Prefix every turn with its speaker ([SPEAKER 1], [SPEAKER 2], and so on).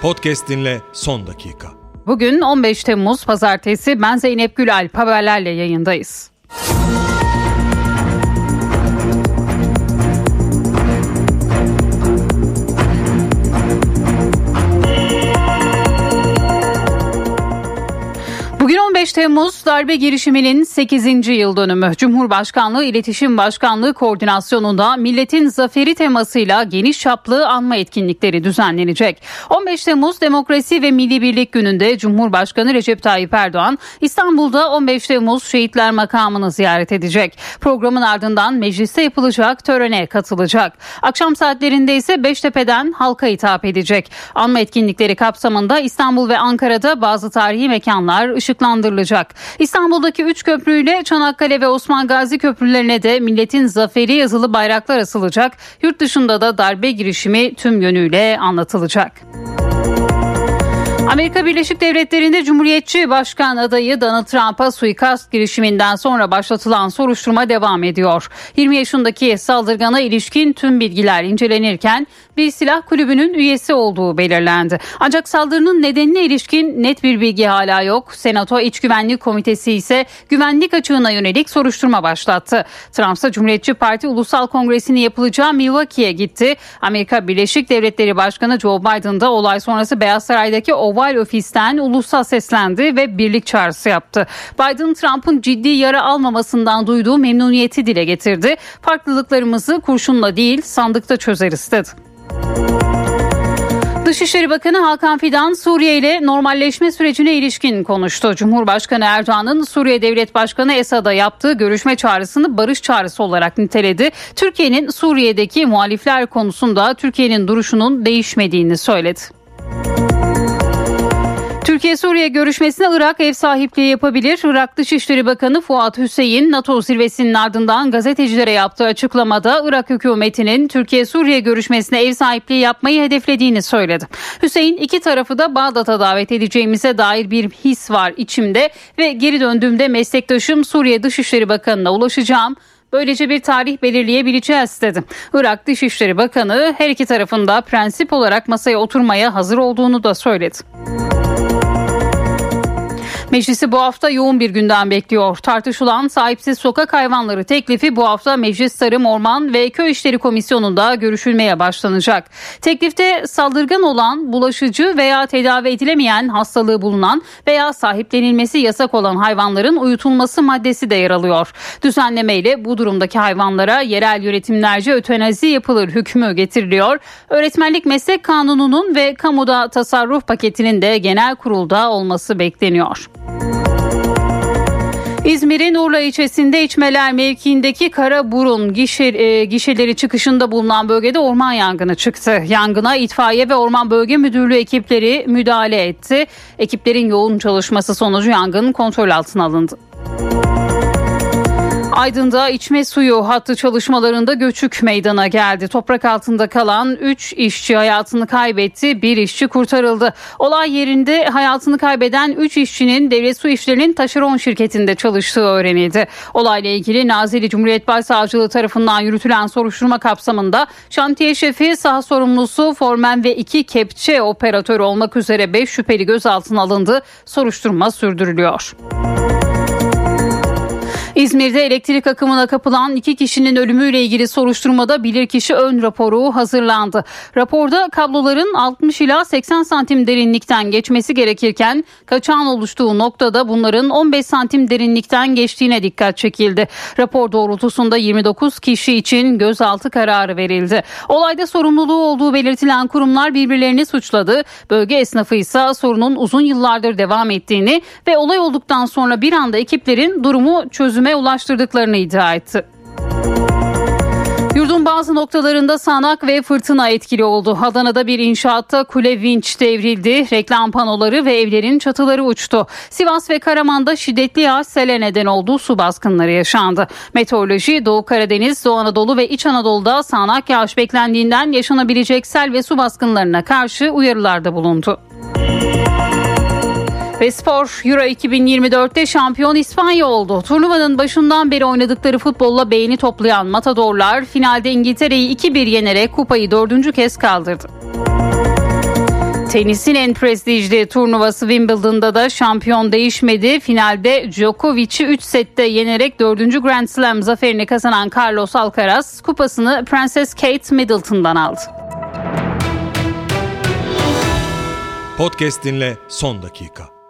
[SPEAKER 1] Podcast dinle son dakika.
[SPEAKER 2] Bugün 15 Temmuz Pazartesi. Ben Zeynep Gülalp, haberlerle yayındayız. Bugün 15 Temmuz darbe girişiminin 8. yıl dönümü. Cumhurbaşkanlığı İletişim Başkanlığı koordinasyonunda Milletin Zaferi temasıyla geniş çaplı anma etkinlikleri düzenlenecek. 15 Temmuz Demokrasi ve Milli Birlik Günü'nde Cumhurbaşkanı Recep Tayyip Erdoğan İstanbul'da 15 Temmuz Şehitler Makamı'nı ziyaret edecek. Programın ardından mecliste yapılacak törene katılacak. Akşam saatlerinde ise Beştepe'den halka hitap edecek. Anma etkinlikleri kapsamında İstanbul ve Ankara'da bazı tarihi mekanlar ışıklandırılacak. İstanbul'daki 3 köprüyle Çanakkale ve Osman Gazi köprülerine de milletin zaferi yazılı bayraklar asılacak. Yurt dışında da darbe girişimi tüm yönüyle anlatılacak. Amerika Birleşik Devletleri'nde Cumhuriyetçi Başkan adayı Donald Trump'a suikast girişiminden sonra başlatılan soruşturma devam ediyor. 20 yaşındaki saldırgana ilişkin tüm bilgiler incelenirken bir silah kulübünün üyesi olduğu belirlendi. Ancak saldırının nedenine ilişkin net bir bilgi hala yok. Senato İç Güvenlik Komitesi ise güvenlik açığına yönelik soruşturma başlattı. Trump ise Cumhuriyetçi Parti Ulusal Kongresi'nin yapılacağı Milwaukee'ye gitti. Amerika Birleşik Devletleri Başkanı Joe Biden da olay sonrası Beyaz Saray'daki Oval Ofis'ten ulusa seslendi ve birlik çağrısı yaptı. Biden, Trump'ın ciddi yara almamasından duyduğu memnuniyeti dile getirdi. Farklılıklarımızı kurşunla değil sandıkta çözeriz dedi. Dışişleri Bakanı Hakan Fidan Suriye ile normalleşme sürecine ilişkin konuştu. Cumhurbaşkanı Erdoğan'ın Suriye Devlet Başkanı Esad'a yaptığı görüşme çağrısını barış çağrısı olarak niteledi. Türkiye'nin Suriye'deki muhalifler konusunda Türkiye'nin duruşunun değişmediğini söyledi. Türkiye-Suriye görüşmesine Irak ev sahipliği yapabilir. Irak Dışişleri Bakanı Fuat Hüseyin, NATO zirvesinin ardından gazetecilere yaptığı açıklamada Irak hükümetinin Türkiye-Suriye görüşmesine ev sahipliği yapmayı hedeflediğini söyledi. Hüseyin, iki tarafı da Bağdat'a davet edeceğimize dair bir his var içimde ve geri döndüğümde meslektaşım Suriye Dışişleri Bakanı'na ulaşacağım. Böylece bir tarih belirleyebileceğiz dedi. Irak Dışişleri Bakanı her iki tarafında prensip olarak masaya oturmaya hazır olduğunu da söyledi. Meclisi bu hafta yoğun bir gündem bekliyor. Tartışılan sahipsiz sokak hayvanları teklifi bu hafta Meclis Tarım, Orman ve Köy İşleri Komisyonu'nda görüşülmeye başlanacak. Teklifte saldırgan olan, bulaşıcı veya tedavi edilemeyen hastalığı bulunan veya sahiplenilmesi yasak olan hayvanların uyutulması maddesi de yer alıyor. Düzenlemeyle bu durumdaki hayvanlara yerel yönetimlerce ötenazi yapılır hükmü getiriliyor. Öğretmenlik Meslek Kanunu'nun ve kamuda tasarruf paketinin de genel kurulda olması bekleniyor. İzmir'in Urla ilçesinde İçmeler mevkiindeki Karaburun gişeleri çıkışında bulunan bölgede orman yangını çıktı. Yangına itfaiye ve Orman Bölge Müdürlüğü ekipleri müdahale etti. Ekiplerin yoğun çalışması sonucu yangın kontrol altına alındı. Aydın'da içme suyu hattı çalışmalarında göçük meydana geldi. Toprak altında kalan 3 işçi hayatını kaybetti. 1 işçi kurtarıldı. Olay yerinde hayatını kaybeden 3 işçinin Devlet Su İşleri'nin taşeron şirketinde çalıştığı öğrenildi. Olayla ilgili Nazilli Cumhuriyet Başsavcılığı tarafından yürütülen soruşturma kapsamında şantiye şefi, saha sorumlusu, formen ve 2 kepçe operatörü olmak üzere 5 şüpheli gözaltına alındı. Soruşturma sürdürülüyor. İzmir'de elektrik akımına kapılan 2 kişinin ölümüyle ilgili soruşturmada bilirkişi ön raporu hazırlandı. Raporda kabloların 60 ila 80 santim derinlikten geçmesi gerekirken kaçağın oluştuğu noktada bunların 15 santim derinlikten geçtiğine dikkat çekildi. Rapor doğrultusunda 29 kişi için gözaltı kararı verildi. Olayda sorumluluğu olduğu belirtilen kurumlar birbirlerini suçladı. Bölge esnafı ise sorunun uzun yıllardır devam ettiğini ve olay olduktan sonra bir anda ekiplerin durumu çözüme ulaştırdıklarını iddia etti. Yurdun bazı noktalarında sağanak ve fırtına etkili oldu. Adana'da bir inşaatta kule vinç devrildi. Reklam panoları ve evlerin çatıları uçtu. Sivas ve Karaman'da şiddetli yağış sele neden oldu. Su baskınları yaşandı. Meteoroloji, Doğu Karadeniz, Doğu Anadolu ve İç Anadolu'da sağanak yağış beklendiğinden yaşanabilecek sel ve su baskınlarına karşı uyarılarda bulundu. Ve spor, Euro 2024'te şampiyon İspanya oldu. Turnuvanın başından beri oynadıkları futbolla beğeni toplayan Matadorlar finalde İngiltere'yi 2-1 yenerek kupayı 4. kez kaldırdı. Tenisin en prestijli turnuvası Wimbledon'da da şampiyon değişmedi. Finalde Djokovic'i 3 sette yenerek 4. Grand Slam zaferini kazanan Carlos Alcaraz kupasını Prenses Kate Middleton'dan aldı.
[SPEAKER 1] Podcast dinle son dakika.